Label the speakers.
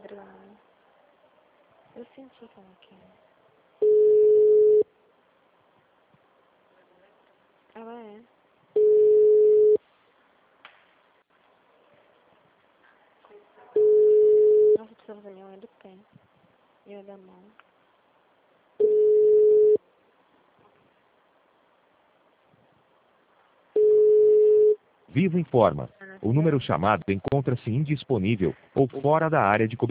Speaker 1: Padrão. Eu senti como que é. Ela é. Nossa, precisa fazer minha unha do pé. E a da mão.
Speaker 2: Vivo informa. O número chamado encontra-se indisponível ou fora da área de cobertura.